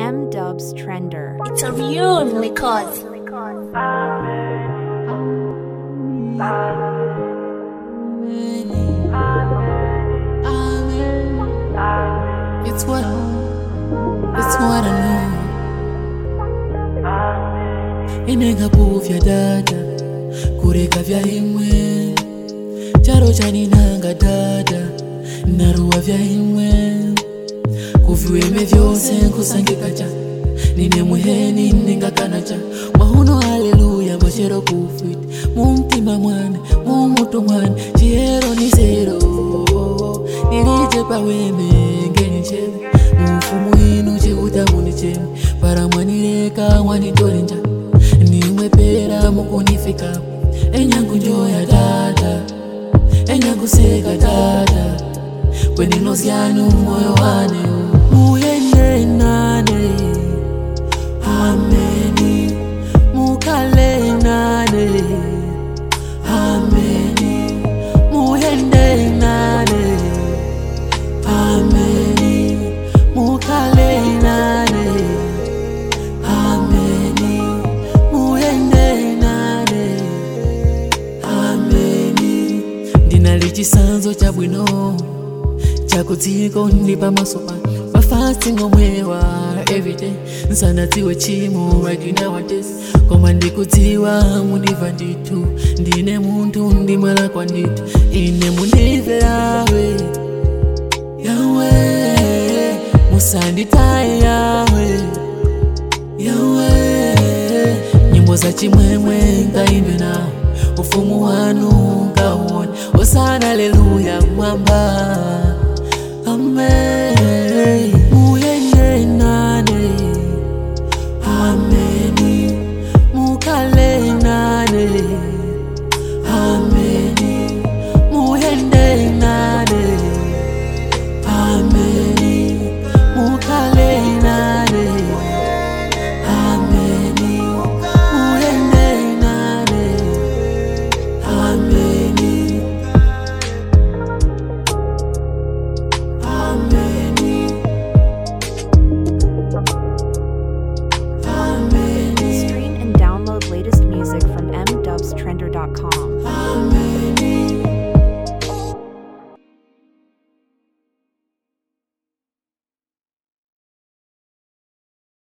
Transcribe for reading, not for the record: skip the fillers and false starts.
M Dubs Trender. It's a real record. It's what I know. Inenga puvya dada kureka vya imwe charo chaninanga dada naruwa vya imwe kuviweme vyose nkusangikacha nine muheni ningakanacha mahuno haleluya mashero kufit mumtima mwana mumutu mwana chiero ni zero nirije paweme ngeni cheme mufumu inu chiutamu cheme para mwanireka mwanitorenja nimwe pera mukunifika enyangu njoya dada enyangu seka dada kweninosyanu moyo wane muyende nane ameni mukale nane ameni muyende nane ameni mukale nane ameni muyende nane ameni ndinali chisanzo cha bwino chakudziko ndipa masopa pa fasting omwewa everyday nsanatiwe chimo right nowadays koma ndikudziwa mundiva nditu ndine muntu ndimwala kwa nditu ine mundive yawe yawe musanditaye yawe yawe nyimbo za chimwemwe ngaimbe nawo ufumu wanu ngawone osana haleluya mwamba amen.